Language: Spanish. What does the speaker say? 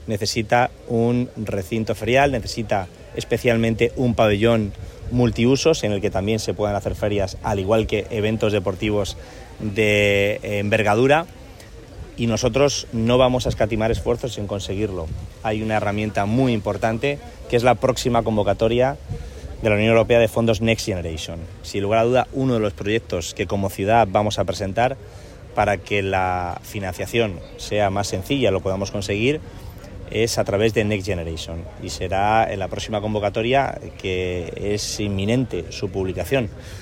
necesita un recinto ferial, necesita especialmente un pabellón multiusos en el que también se puedan hacer ferias, al igual que eventos deportivos de envergadura, y nosotros no vamos a escatimar esfuerzos en conseguirlo. Hay una herramienta muy importante que es la próxima convocatoria de la Unión Europea de fondos Next Generation. Sin lugar a duda, uno de los proyectos que como ciudad vamos a presentar para que la financiación sea más sencilla, lo podamos conseguir, es a través de Next Generation, y será en la próxima convocatoria, que es inminente su publicación.